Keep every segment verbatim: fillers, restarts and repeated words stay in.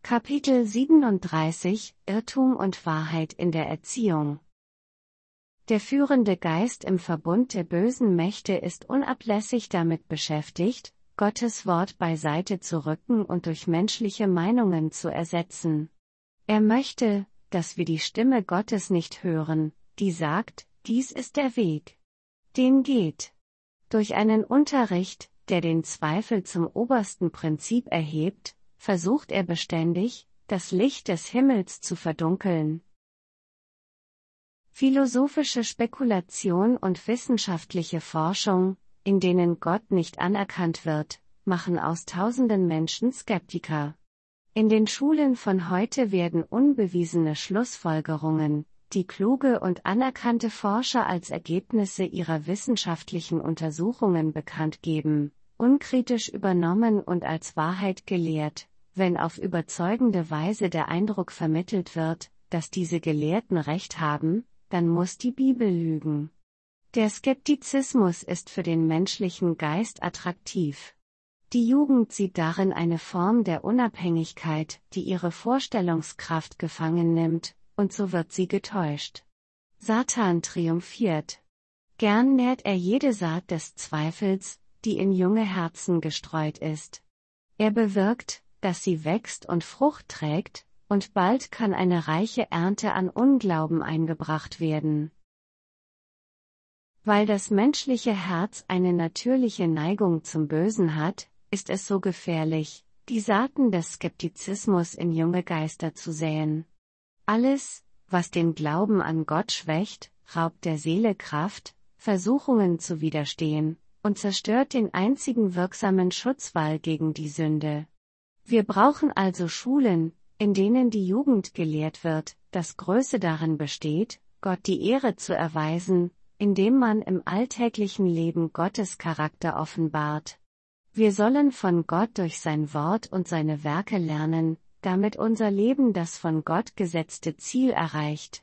Kapitel siebenunddreißig Irrtum und Wahrheit in der Erziehung. Der führende Geist im Verbund der bösen Mächte ist unablässig damit beschäftigt, Gottes Wort beiseite zu rücken und durch menschliche Meinungen zu ersetzen. Er möchte, dass wir die Stimme Gottes nicht hören, die sagt, dies ist der Weg. Den geht. Durch einen Unterricht, der den Zweifel zum obersten Prinzip erhebt, versucht er beständig, das Licht des Himmels zu verdunkeln. Philosophische Spekulation und wissenschaftliche Forschung, in denen Gott nicht anerkannt wird, machen aus tausenden Menschen Skeptiker. In den Schulen von heute werden unbewiesene Schlussfolgerungen, die kluge und anerkannte Forscher als Ergebnisse ihrer wissenschaftlichen Untersuchungen bekannt geben, unkritisch übernommen und als Wahrheit gelehrt, wenn auf überzeugende Weise der Eindruck vermittelt wird, dass diese Gelehrten Recht haben, dann muss die Bibel lügen. Der Skeptizismus ist für den menschlichen Geist attraktiv. Die Jugend sieht darin eine Form der Unabhängigkeit, die ihre Vorstellungskraft gefangen nimmt, und so wird sie getäuscht. Satan triumphiert. Gern nährt er jede Saat des Zweifels, die in junge Herzen gestreut ist. Er bewirkt, dass sie wächst und Frucht trägt, und bald kann eine reiche Ernte an Unglauben eingebracht werden. Weil das menschliche Herz eine natürliche Neigung zum Bösen hat, ist es so gefährlich, die Saaten des Skeptizismus in junge Geister zu säen. Alles, was den Glauben an Gott schwächt, raubt der Seele Kraft, Versuchungen zu widerstehen, und zerstört den einzigen wirksamen Schutzwall gegen die Sünde. Wir brauchen also Schulen, in denen die Jugend gelehrt wird, dass Größe darin besteht, Gott die Ehre zu erweisen, indem man im alltäglichen Leben Gottes Charakter offenbart. Wir sollen von Gott durch sein Wort und seine Werke lernen, damit unser Leben das von Gott gesetzte Ziel erreicht.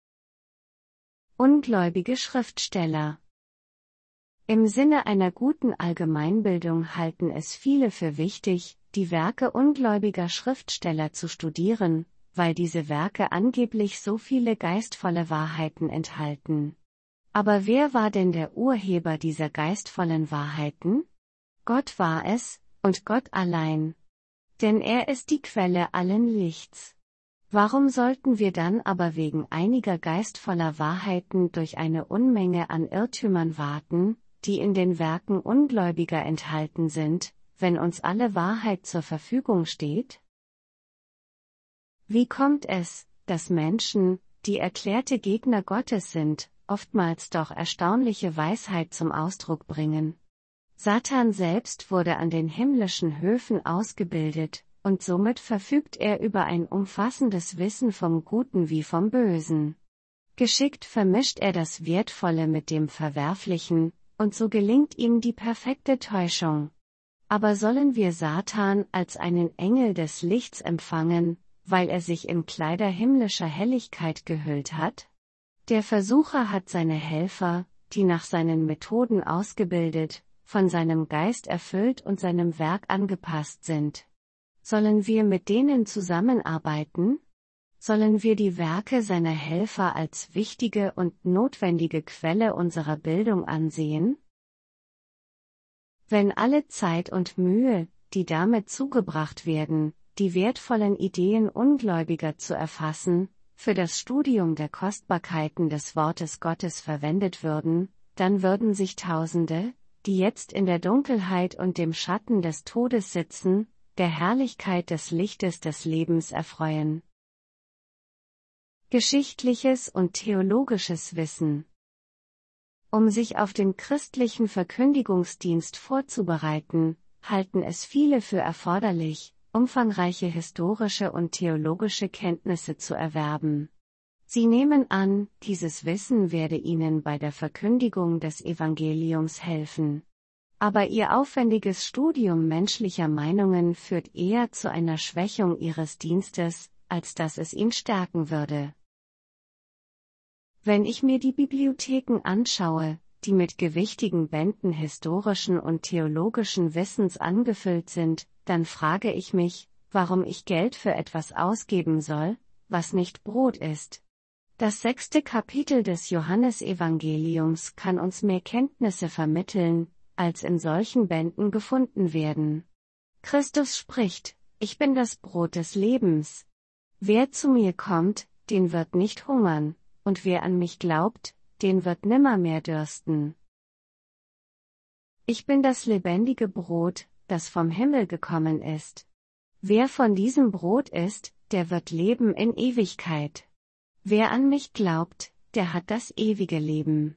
Ungläubige Schriftsteller. Im Sinne einer guten Allgemeinbildung halten es viele für wichtig, die Werke ungläubiger Schriftsteller zu studieren, weil diese Werke angeblich so viele geistvolle Wahrheiten enthalten. Aber wer war denn der Urheber dieser geistvollen Wahrheiten? Gott war es, und Gott allein. Denn er ist die Quelle allen Lichts. Warum sollten wir dann aber wegen einiger geistvoller Wahrheiten durch eine Unmenge an Irrtümern warten, die in den Werken Ungläubiger enthalten sind, wenn uns alle Wahrheit zur Verfügung steht? Wie kommt es, dass Menschen, die erklärte Gegner Gottes sind, oftmals doch erstaunliche Weisheit zum Ausdruck bringen? Satan selbst wurde an den himmlischen Höfen ausgebildet, und somit verfügt er über ein umfassendes Wissen vom Guten wie vom Bösen. Geschickt vermischt er das Wertvolle mit dem Verwerflichen, und so gelingt ihm die perfekte Täuschung. Aber sollen wir Satan als einen Engel des Lichts empfangen, weil er sich in Kleider himmlischer Helligkeit gehüllt hat? Der Versucher hat seine Helfer, die nach seinen Methoden ausgebildet, von seinem Geist erfüllt und seinem Werk angepasst sind. Sollen wir mit denen zusammenarbeiten? Sollen wir die Werke seiner Helfer als wichtige und notwendige Quelle unserer Bildung ansehen? Wenn alle Zeit und Mühe, die damit zugebracht werden, die wertvollen Ideen Ungläubiger zu erfassen, für das Studium der Kostbarkeiten des Wortes Gottes verwendet würden, dann würden sich Tausende, die jetzt in der Dunkelheit und dem Schatten des Todes sitzen, der Herrlichkeit des Lichtes des Lebens erfreuen. Geschichtliches und theologisches Wissen. Um sich auf den christlichen Verkündigungsdienst vorzubereiten, halten es viele für erforderlich, umfangreiche historische und theologische Kenntnisse zu erwerben. Sie nehmen an, dieses Wissen werde ihnen bei der Verkündigung des Evangeliums helfen. Aber ihr aufwendiges Studium menschlicher Meinungen führt eher zu einer Schwächung ihres Dienstes, als dass es ihn stärken würde. Wenn ich mir die Bibliotheken anschaue, die mit gewichtigen Bänden historischen und theologischen Wissens angefüllt sind, dann frage ich mich, warum ich Geld für etwas ausgeben soll, was nicht Brot ist. Das sechste Kapitel des Johannesevangeliums kann uns mehr Kenntnisse vermitteln, als in solchen Bänden gefunden werden. Christus spricht: Ich bin das Brot des Lebens. Wer zu mir kommt, den wird nicht hungern, und wer an mich glaubt, den wird nimmermehr dürsten. Ich bin das lebendige Brot, das vom Himmel gekommen ist. Wer von diesem Brot isst, der wird leben in Ewigkeit. Wer an mich glaubt, der hat das ewige Leben.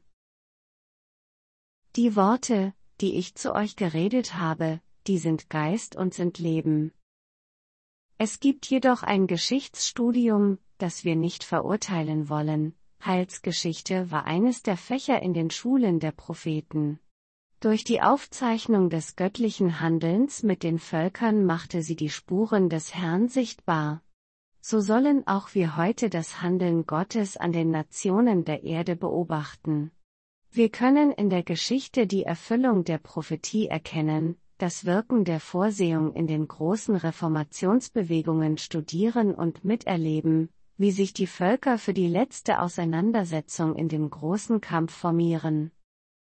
Die Worte, die ich zu euch geredet habe, die sind Geist und sind Leben. Es gibt jedoch ein Geschichtsstudium, das wir nicht verurteilen wollen. Heilsgeschichte war eines der Fächer in den Schulen der Propheten. Durch die Aufzeichnung des göttlichen Handelns mit den Völkern machte sie die Spuren des Herrn sichtbar. So sollen auch wir heute das Handeln Gottes an den Nationen der Erde beobachten. Wir können in der Geschichte die Erfüllung der Prophetie erkennen, das Wirken der Vorsehung in den großen Reformationsbewegungen studieren und miterleben, wie sich die Völker für die letzte Auseinandersetzung in dem großen Kampf formieren.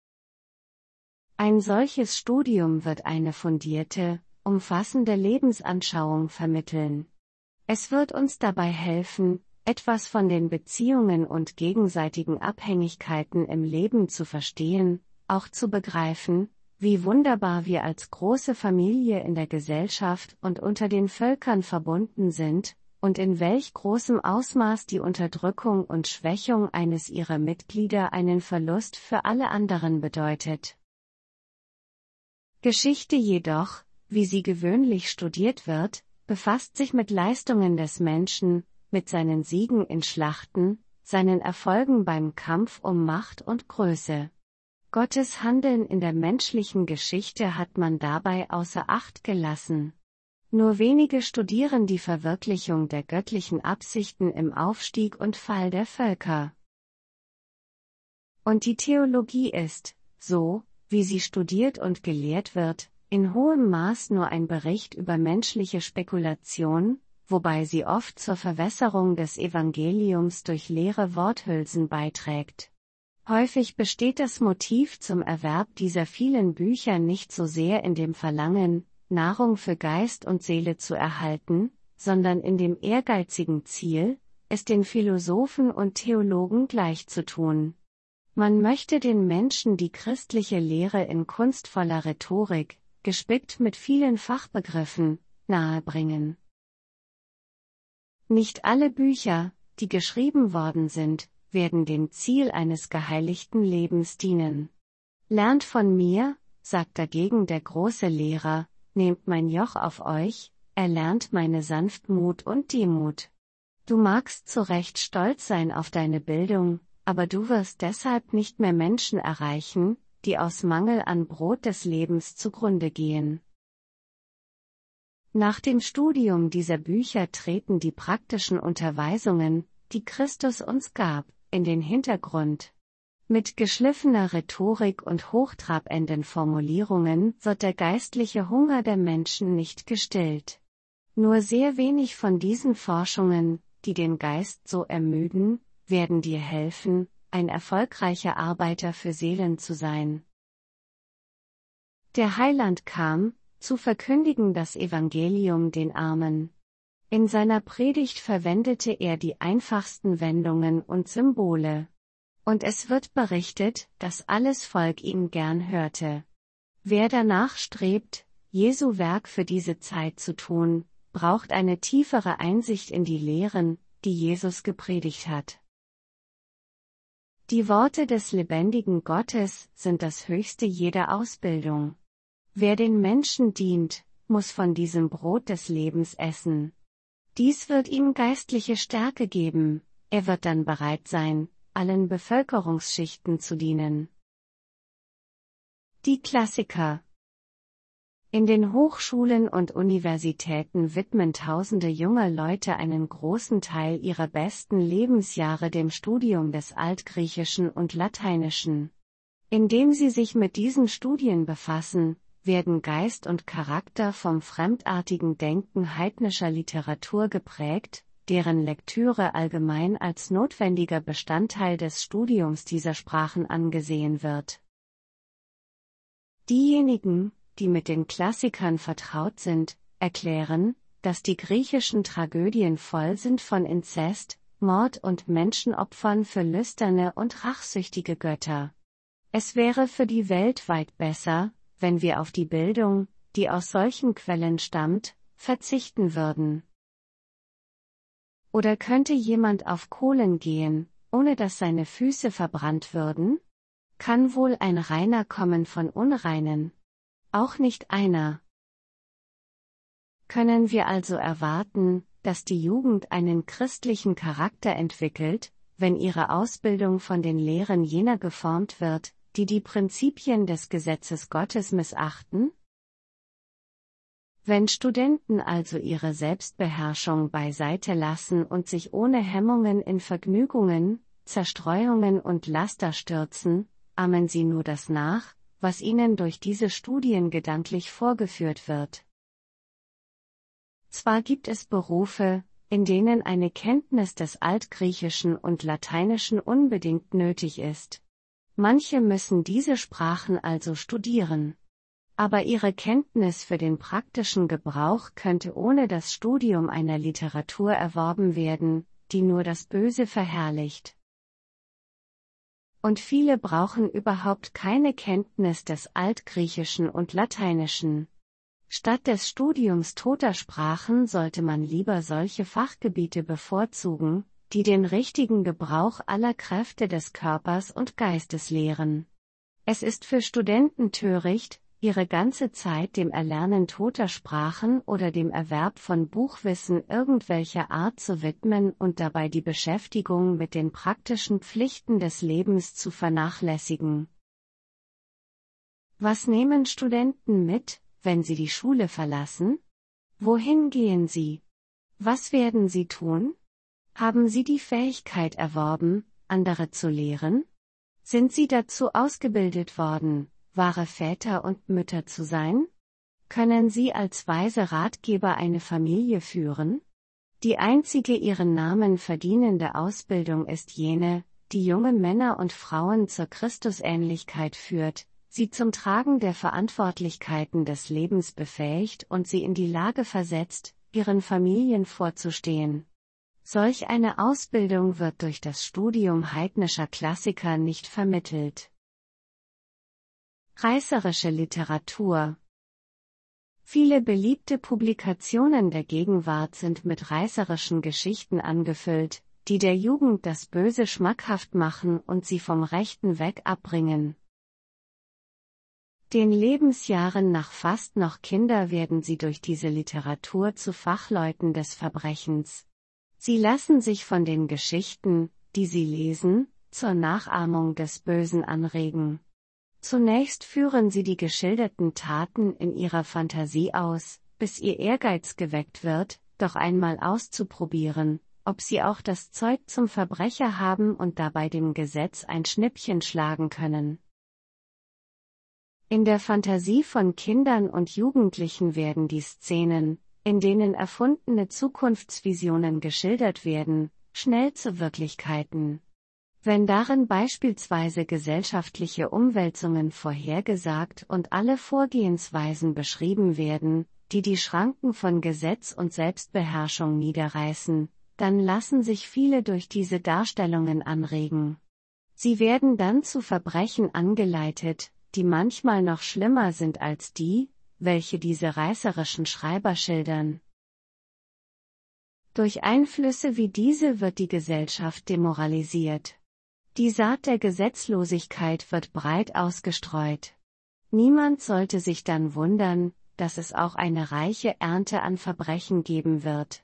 Ein solches Studium wird eine fundierte, umfassende Lebensanschauung vermitteln. Es wird uns dabei helfen, etwas von den Beziehungen und gegenseitigen Abhängigkeiten im Leben zu verstehen, auch zu begreifen, wie wunderbar wir als große Familie in der Gesellschaft und unter den Völkern verbunden sind, und in welch großem Ausmaß die Unterdrückung und Schwächung eines ihrer Mitglieder einen Verlust für alle anderen bedeutet. Geschichte jedoch, wie sie gewöhnlich studiert wird, befasst sich mit Leistungen des Menschen, mit seinen Siegen in Schlachten, seinen Erfolgen beim Kampf um Macht und Größe. Gottes Handeln in der menschlichen Geschichte hat man dabei außer Acht gelassen. Nur wenige studieren die Verwirklichung der göttlichen Absichten im Aufstieg und Fall der Völker. Und die Theologie ist, so, wie sie studiert und gelehrt wird, in hohem Maß nur ein Bericht über menschliche Spekulation, wobei sie oft zur Verwässerung des Evangeliums durch leere Worthülsen beiträgt. Häufig besteht das Motiv zum Erwerb dieser vielen Bücher nicht so sehr in dem Verlangen, Nahrung für Geist und Seele zu erhalten, sondern in dem ehrgeizigen Ziel, es den Philosophen und Theologen gleichzutun. Man möchte den Menschen die christliche Lehre in kunstvoller Rhetorik, gespickt mit vielen Fachbegriffen, nahebringen. Nicht alle Bücher, die geschrieben worden sind, werden dem Ziel eines geheiligten Lebens dienen. Lernt von mir, sagt dagegen der große Lehrer, nehmt mein Joch auf euch, erlernt meine Sanftmut und Demut. Du magst zu Recht stolz sein auf deine Bildung, aber du wirst deshalb nicht mehr Menschen erreichen, die aus Mangel an Brot des Lebens zugrunde gehen. Nach dem Studium dieser Bücher treten die praktischen Unterweisungen, die Christus uns gab, in den Hintergrund. Mit geschliffener Rhetorik und hochtrabenden Formulierungen wird der geistliche Hunger der Menschen nicht gestillt. Nur sehr wenig von diesen Forschungen, die den Geist so ermüden, werden dir helfen, ein erfolgreicher Arbeiter für Seelen zu sein. Der Heiland kam, zu verkündigen das Evangelium den Armen. In seiner Predigt verwendete er die einfachsten Wendungen und Symbole. Und es wird berichtet, dass alles Volk ihn gern hörte. Wer danach strebt, Jesu Werk für diese Zeit zu tun, braucht eine tiefere Einsicht in die Lehren, die Jesus gepredigt hat. Die Worte des lebendigen Gottes sind das höchste jeder Ausbildung. Wer den Menschen dient, muss von diesem Brot des Lebens essen. Dies wird ihm geistliche Stärke geben, er wird dann bereit sein, allen Bevölkerungsschichten zu dienen. Die Klassiker. In den Hochschulen und Universitäten widmen tausende junger Leute einen großen Teil ihrer besten Lebensjahre dem Studium des Altgriechischen und Lateinischen. Indem sie sich mit diesen Studien befassen, werden Geist und Charakter vom fremdartigen Denken heidnischer Literatur geprägt, deren Lektüre allgemein als notwendiger Bestandteil des Studiums dieser Sprachen angesehen wird. Diejenigen, die mit den Klassikern vertraut sind, erklären, dass die griechischen Tragödien voll sind von Inzest, Mord und Menschenopfern für lüsterne und rachsüchtige Götter. Es wäre für die Welt weit besser, wenn wir auf die Bildung, die aus solchen Quellen stammt, verzichten würden. Oder könnte jemand auf Kohlen gehen, ohne dass seine Füße verbrannt würden? Kann wohl ein Reiner kommen von Unreinen? Auch nicht einer. Können wir also erwarten, dass die Jugend einen christlichen Charakter entwickelt, wenn ihre Ausbildung von den Lehren jener geformt wird, die die Prinzipien des Gesetzes Gottes missachten? Wenn Studenten also ihre Selbstbeherrschung beiseite lassen und sich ohne Hemmungen in Vergnügungen, Zerstreuungen und Laster stürzen, ahmen sie nur das nach, was ihnen durch diese Studien gedanklich vorgeführt wird. Zwar gibt es Berufe, in denen eine Kenntnis des Altgriechischen und Lateinischen unbedingt nötig ist. Manche müssen diese Sprachen also studieren. Aber ihre Kenntnis für den praktischen Gebrauch könnte ohne das Studium einer Literatur erworben werden, die nur das Böse verherrlicht. Und viele brauchen überhaupt keine Kenntnis des Altgriechischen und Lateinischen. Statt des Studiums toter Sprachen sollte man lieber solche Fachgebiete bevorzugen, die den richtigen Gebrauch aller Kräfte des Körpers und Geistes lehren. Es ist für Studenten töricht, ihre ganze Zeit dem Erlernen toter Sprachen oder dem Erwerb von Buchwissen irgendwelcher Art zu widmen und dabei die Beschäftigung mit den praktischen Pflichten des Lebens zu vernachlässigen. Was nehmen Studenten mit, wenn sie die Schule verlassen? Wohin gehen sie? Was werden sie tun? Haben sie die Fähigkeit erworben, andere zu lehren? Sind sie dazu ausgebildet worden, wahre Väter und Mütter zu sein? Können sie als weise Ratgeber eine Familie führen? Die einzige ihren Namen verdienende Ausbildung ist jene, die junge Männer und Frauen zur Christusähnlichkeit führt, sie zum Tragen der Verantwortlichkeiten des Lebens befähigt und sie in die Lage versetzt, ihren Familien vorzustehen. Solch eine Ausbildung wird durch das Studium heidnischer Klassiker nicht vermittelt. Reißerische Literatur. Viele beliebte Publikationen der Gegenwart sind mit reißerischen Geschichten angefüllt, die der Jugend das Böse schmackhaft machen und sie vom rechten Weg abbringen. Den Lebensjahren nach fast noch Kinder werden sie durch diese Literatur zu Fachleuten des Verbrechens. Sie lassen sich von den Geschichten, die sie lesen, zur Nachahmung des Bösen anregen. Zunächst führen sie die geschilderten Taten in ihrer Fantasie aus, bis ihr Ehrgeiz geweckt wird, doch einmal auszuprobieren, ob sie auch das Zeug zum Verbrecher haben und dabei dem Gesetz ein Schnippchen schlagen können. In der Fantasie von Kindern und Jugendlichen werden die Szenen, in denen erfundene Zukunftsvisionen geschildert werden, schnell zu Wirklichkeiten. Wenn darin beispielsweise gesellschaftliche Umwälzungen vorhergesagt und alle Vorgehensweisen beschrieben werden, die die Schranken von Gesetz und Selbstbeherrschung niederreißen, dann lassen sich viele durch diese Darstellungen anregen. Sie werden dann zu Verbrechen angeleitet, die manchmal noch schlimmer sind als die, welche diese reißerischen Schreiber schildern. Durch Einflüsse wie diese wird die Gesellschaft demoralisiert. Die Saat der Gesetzlosigkeit wird breit ausgestreut. Niemand sollte sich dann wundern, dass es auch eine reiche Ernte an Verbrechen geben wird.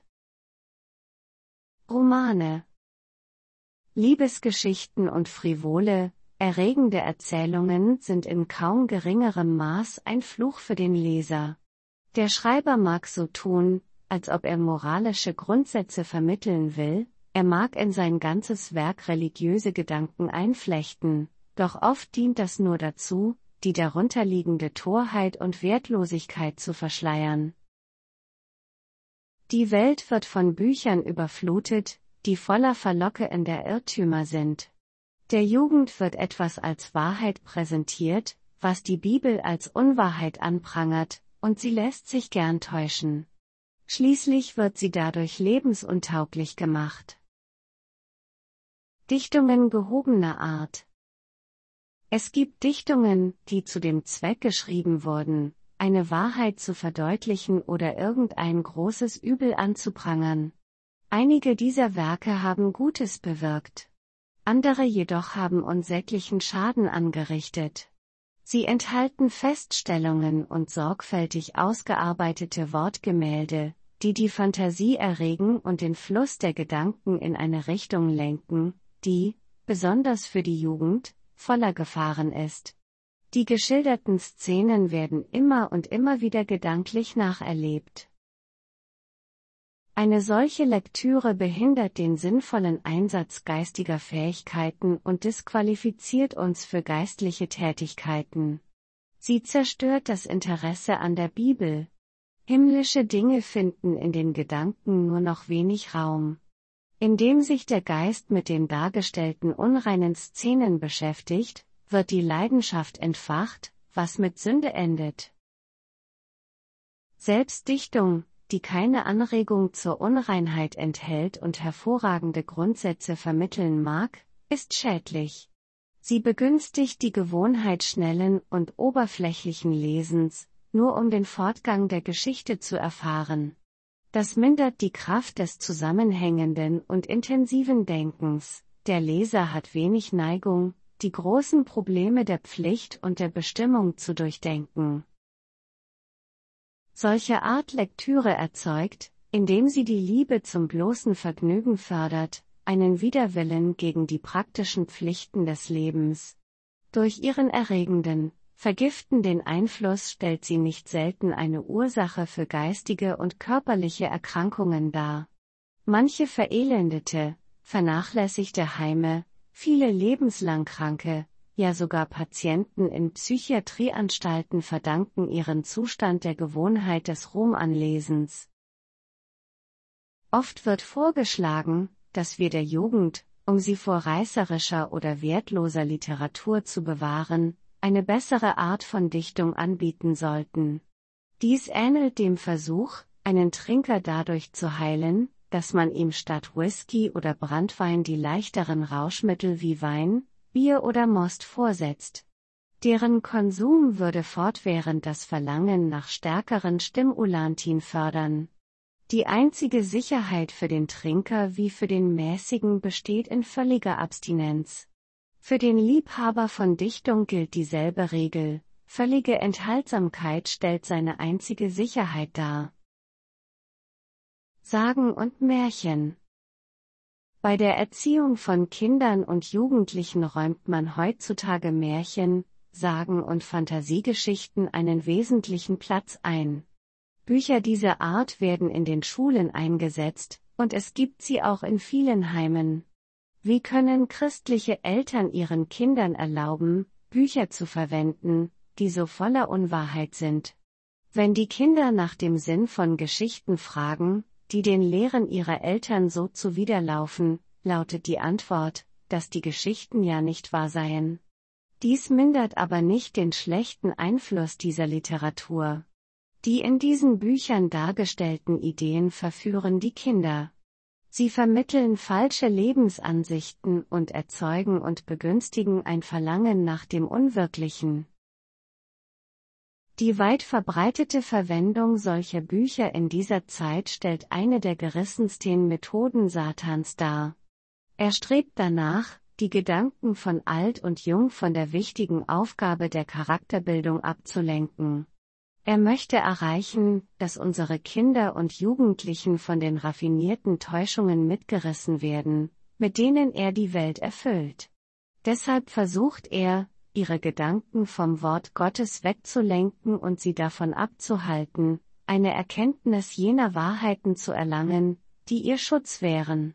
Romane. Liebesgeschichten und frivole, erregende Erzählungen sind in kaum geringerem Maß ein Fluch für den Leser. Der Schreiber mag so tun, als ob er moralische Grundsätze vermitteln will, er mag in sein ganzes Werk religiöse Gedanken einflechten, doch oft dient das nur dazu, die darunterliegende Torheit und Wertlosigkeit zu verschleiern. Die Welt wird von Büchern überflutet, die voller verlockender Irrtümer sind. Der Jugend wird etwas als Wahrheit präsentiert, was die Bibel als Unwahrheit anprangert, und sie lässt sich gern täuschen. Schließlich wird sie dadurch lebensuntauglich gemacht. Dichtungen gehobener Art. Es gibt Dichtungen, die zu dem Zweck geschrieben wurden, eine Wahrheit zu verdeutlichen oder irgendein großes Übel anzuprangern. Einige dieser Werke haben Gutes bewirkt. Andere jedoch haben unsäglichen Schaden angerichtet. Sie enthalten Feststellungen und sorgfältig ausgearbeitete Wortgemälde, die die Fantasie erregen und den Fluss der Gedanken in eine Richtung lenken, die, besonders für die Jugend, voller Gefahren ist. Die geschilderten Szenen werden immer und immer wieder gedanklich nacherlebt. Eine solche Lektüre behindert den sinnvollen Einsatz geistiger Fähigkeiten und disqualifiziert uns für geistliche Tätigkeiten. Sie zerstört das Interesse an der Bibel. Himmlische Dinge finden in den Gedanken nur noch wenig Raum. Indem sich der Geist mit den dargestellten unreinen Szenen beschäftigt, wird die Leidenschaft entfacht, was mit Sünde endet. Selbstdichtung, die keine Anregung zur Unreinheit enthält und hervorragende Grundsätze vermitteln mag, ist schädlich. Sie begünstigt die Gewohnheit schnellen und oberflächlichen Lesens, nur um den Fortgang der Geschichte zu erfahren. Das mindert die Kraft des zusammenhängenden und intensiven Denkens. Der Leser hat wenig Neigung, die großen Probleme der Pflicht und der Bestimmung zu durchdenken. Solche Art Lektüre erzeugt, indem sie die Liebe zum bloßen Vergnügen fördert, einen Widerwillen gegen die praktischen Pflichten des Lebens. Durch ihren erregenden, vergiftenden Einfluss stellt sie nicht selten eine Ursache für geistige und körperliche Erkrankungen dar. Manche verelendete, vernachlässigte Heime, viele lebenslang Kranke, ja sogar Patienten in Psychiatrieanstalten verdanken ihren Zustand der Gewohnheit des Romanlesens. Oft wird vorgeschlagen, dass wir der Jugend, um sie vor reißerischer oder wertloser Literatur zu bewahren, eine bessere Art von Dichtung anbieten sollten. Dies ähnelt dem Versuch, einen Trinker dadurch zu heilen, dass man ihm statt Whisky oder Branntwein die leichteren Rauschmittel wie Wein, Bier oder Most vorsetzt. Deren Konsum würde fortwährend das Verlangen nach stärkeren Stimulantin fördern. Die einzige Sicherheit für den Trinker wie für den Mäßigen besteht in völliger Abstinenz. Für den Liebhaber von Dichtung gilt dieselbe Regel: völlige Enthaltsamkeit stellt seine einzige Sicherheit dar. Sagen und Märchen. Bei der Erziehung von Kindern und Jugendlichen räumt man heutzutage Märchen, Sagen und Fantasiegeschichten einen wesentlichen Platz ein. Bücher dieser Art werden in den Schulen eingesetzt, und es gibt sie auch in vielen Heimen. Wie können christliche Eltern ihren Kindern erlauben, Bücher zu verwenden, die so voller Unwahrheit sind? Wenn die Kinder nach dem Sinn von Geschichten fragen, die den Lehren ihrer Eltern so zuwiderlaufen, lautet die Antwort, dass die Geschichten ja nicht wahr seien. Dies mindert aber nicht den schlechten Einfluss dieser Literatur. Die in diesen Büchern dargestellten Ideen verführen die Kinder. Sie vermitteln falsche Lebensansichten und erzeugen und begünstigen ein Verlangen nach dem Unwirklichen. Die weit verbreitete Verwendung solcher Bücher in dieser Zeit stellt eine der gerissensten Methoden Satans dar. Er strebt danach, die Gedanken von alt und jung von der wichtigen Aufgabe der Charakterbildung abzulenken. Er möchte erreichen, dass unsere Kinder und Jugendlichen von den raffinierten Täuschungen mitgerissen werden, mit denen er die Welt erfüllt. Deshalb versucht er, ihre Gedanken vom Wort Gottes wegzulenken und sie davon abzuhalten, eine Erkenntnis jener Wahrheiten zu erlangen, die ihr Schutz wären.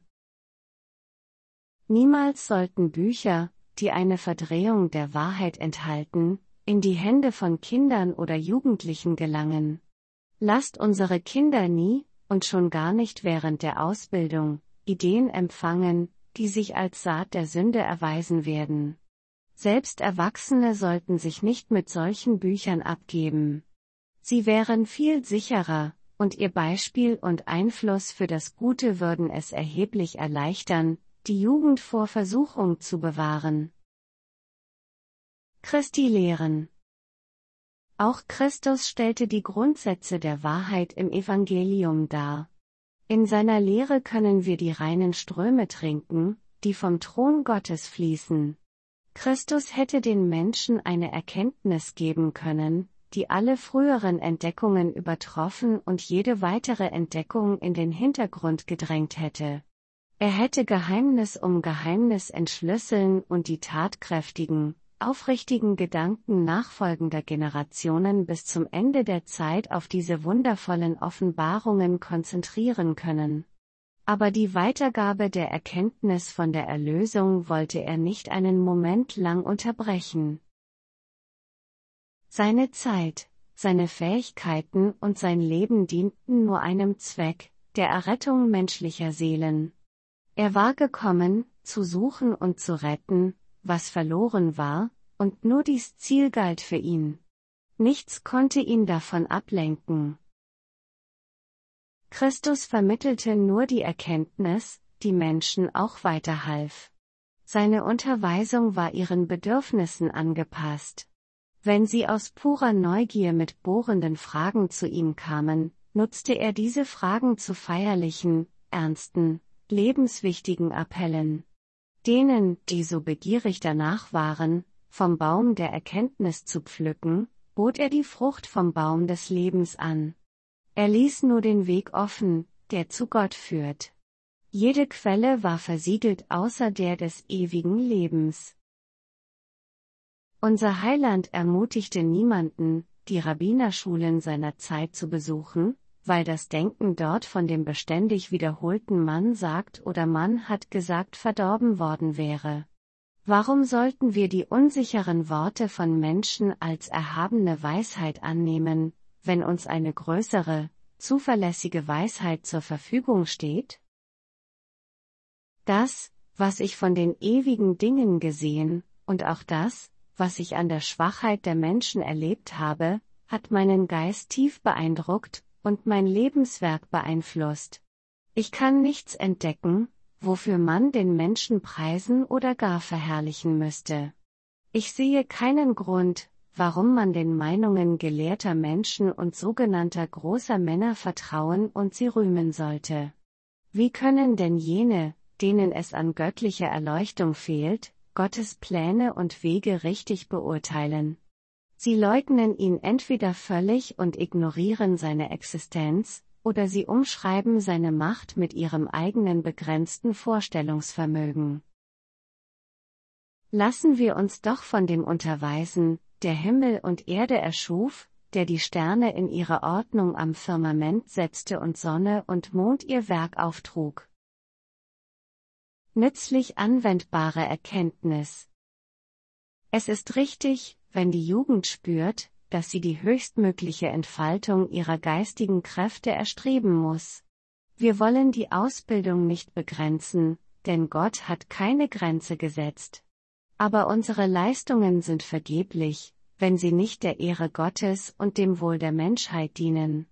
Niemals sollten Bücher, die eine Verdrehung der Wahrheit enthalten, in die Hände von Kindern oder Jugendlichen gelangen. Lasst unsere Kinder nie, und schon gar nicht während der Ausbildung, Ideen empfangen, die sich als Saat der Sünde erweisen werden. Selbst Erwachsene sollten sich nicht mit solchen Büchern abgeben. Sie wären viel sicherer, und ihr Beispiel und Einfluss für das Gute würden es erheblich erleichtern, die Jugend vor Versuchung zu bewahren. Christi Lehren. Auch Christus stellte die Grundsätze der Wahrheit im Evangelium dar. In seiner Lehre können wir die reinen Ströme trinken, die vom Thron Gottes fließen. Christus hätte den Menschen eine Erkenntnis geben können, die alle früheren Entdeckungen übertroffen und jede weitere Entdeckung in den Hintergrund gedrängt hätte. Er hätte Geheimnis um Geheimnis entschlüsseln und die tatkräftigen, aufrichtigen Gedanken nachfolgender Generationen bis zum Ende der Zeit auf diese wundervollen Offenbarungen konzentrieren können. Aber die Weitergabe der Erkenntnis von der Erlösung wollte er nicht einen Moment lang unterbrechen. Seine Zeit, seine Fähigkeiten und sein Leben dienten nur einem Zweck, der Errettung menschlicher Seelen. Er war gekommen, zu suchen und zu retten, was verloren war, und nur dies Ziel galt für ihn. Nichts konnte ihn davon ablenken. Christus vermittelte nur die Erkenntnis, die Menschen auch weiterhalf. Seine Unterweisung war ihren Bedürfnissen angepasst. Wenn sie aus purer Neugier mit bohrenden Fragen zu ihm kamen, nutzte er diese Fragen zu feierlichen, ernsten, lebenswichtigen Appellen. Denen, die so begierig danach waren, vom Baum der Erkenntnis zu pflücken, bot er die Frucht vom Baum des Lebens an. Er ließ nur den Weg offen, der zu Gott führt. Jede Quelle war versiegelt außer der des ewigen Lebens. Unser Heiland ermutigte niemanden, die Rabbinerschulen seiner Zeit zu besuchen, weil das Denken dort von dem beständig wiederholten Mann sagt oder Mann hat gesagt verdorben worden wäre. Warum sollten wir die unsicheren Worte von Menschen als erhabene Weisheit annehmen, wenn uns eine größere, zuverlässige Weisheit zur Verfügung steht? Das, was ich von den ewigen Dingen gesehen, und auch das, was ich an der Schwachheit der Menschen erlebt habe, hat meinen Geist tief beeindruckt und mein Lebenswerk beeinflusst. Ich kann nichts entdecken, wofür man den Menschen preisen oder gar verherrlichen müsste. Ich sehe keinen Grund, warum man den Meinungen gelehrter Menschen und sogenannter großer Männer vertrauen und sie rühmen sollte. Wie können denn jene, denen es an göttlicher Erleuchtung fehlt, Gottes Pläne und Wege richtig beurteilen? Sie leugnen ihn entweder völlig und ignorieren seine Existenz, oder sie umschreiben seine Macht mit ihrem eigenen begrenzten Vorstellungsvermögen. Lassen wir uns doch von dem unterweisen, der Himmel und Erde erschuf, der die Sterne in ihre Ordnung am Firmament setzte und Sonne und Mond ihr Werk auftrug. Nützlich anwendbare Erkenntnis. Es ist richtig, wenn die Jugend spürt, dass sie die höchstmögliche Entfaltung ihrer geistigen Kräfte erstreben muss. Wir wollen die Ausbildung nicht begrenzen, denn Gott hat keine Grenze gesetzt. Aber unsere Leistungen sind vergeblich, wenn sie nicht der Ehre Gottes und dem Wohl der Menschheit dienen.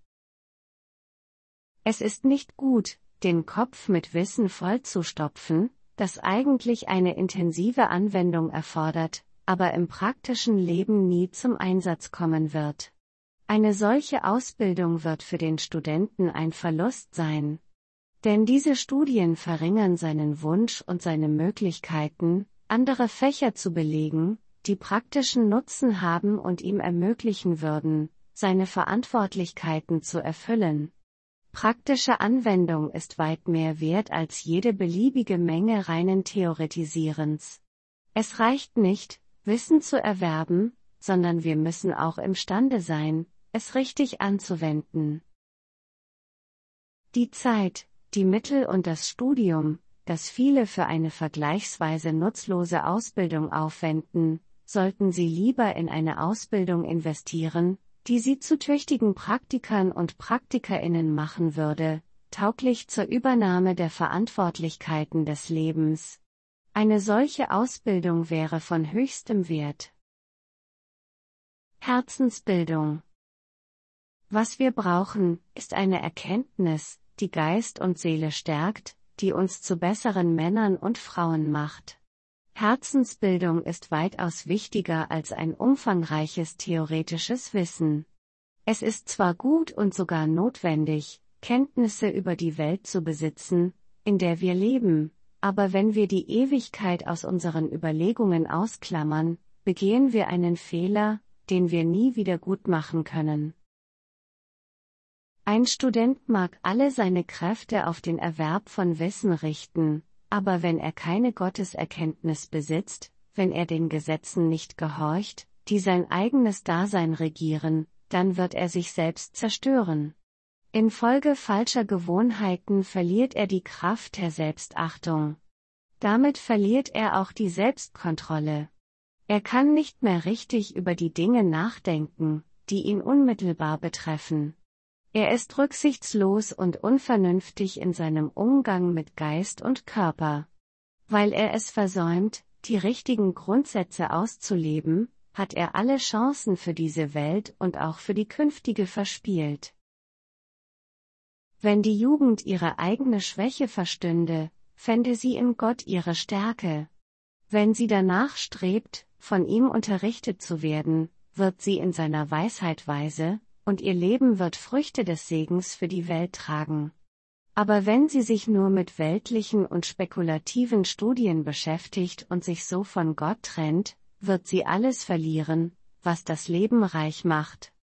Es ist nicht gut, den Kopf mit Wissen vollzustopfen, das eigentlich eine intensive Anwendung erfordert, aber im praktischen Leben nie zum Einsatz kommen wird. Eine solche Ausbildung wird für den Studenten ein Verlust sein. Denn diese Studien verringern seinen Wunsch und seine Möglichkeiten, andere Fächer zu belegen, die praktischen Nutzen haben und ihm ermöglichen würden, seine Verantwortlichkeiten zu erfüllen. Praktische Anwendung ist weit mehr wert als jede beliebige Menge reinen Theoretisierens. Es reicht nicht, Wissen zu erwerben, sondern wir müssen auch imstande sein, es richtig anzuwenden. Die Zeit, die Mittel und das Studium, das viele für eine vergleichsweise nutzlose Ausbildung aufwenden, sollten sie lieber in eine Ausbildung investieren, die sie zu tüchtigen Praktikern und PraktikerInnen machen würde, tauglich zur Übernahme der Verantwortlichkeiten des Lebens. Eine solche Ausbildung wäre von höchstem Wert. Herzensbildung. Was wir brauchen, ist eine Erkenntnis, die Geist und Seele stärkt, die uns zu besseren Männern und Frauen macht. Herzensbildung ist weitaus wichtiger als ein umfangreiches theoretisches Wissen. Es ist zwar gut und sogar notwendig, Kenntnisse über die Welt zu besitzen, in der wir leben, aber wenn wir die Ewigkeit aus unseren Überlegungen ausklammern, begehen wir einen Fehler, den wir nie wieder gut machen können. Ein Student mag alle seine Kräfte auf den Erwerb von Wissen richten, aber wenn er keine Gotteserkenntnis besitzt, wenn er den Gesetzen nicht gehorcht, die sein eigenes Dasein regieren, dann wird er sich selbst zerstören. Infolge falscher Gewohnheiten verliert er die Kraft der Selbstachtung. Damit verliert er auch die Selbstkontrolle. Er kann nicht mehr richtig über die Dinge nachdenken, die ihn unmittelbar betreffen. Er ist rücksichtslos und unvernünftig in seinem Umgang mit Geist und Körper. Weil er es versäumt, die richtigen Grundsätze auszuleben, hat er alle Chancen für diese Welt und auch für die künftige verspielt. Wenn die Jugend ihre eigene Schwäche verstünde, fände sie in Gott ihre Stärke. Wenn sie danach strebt, von ihm unterrichtet zu werden, wird sie in seiner Weisheit weise, und ihr Leben wird Früchte des Segens für die Welt tragen. Aber wenn sie sich nur mit weltlichen und spekulativen Studien beschäftigt und sich so von Gott trennt, wird sie alles verlieren, was das Leben reich macht,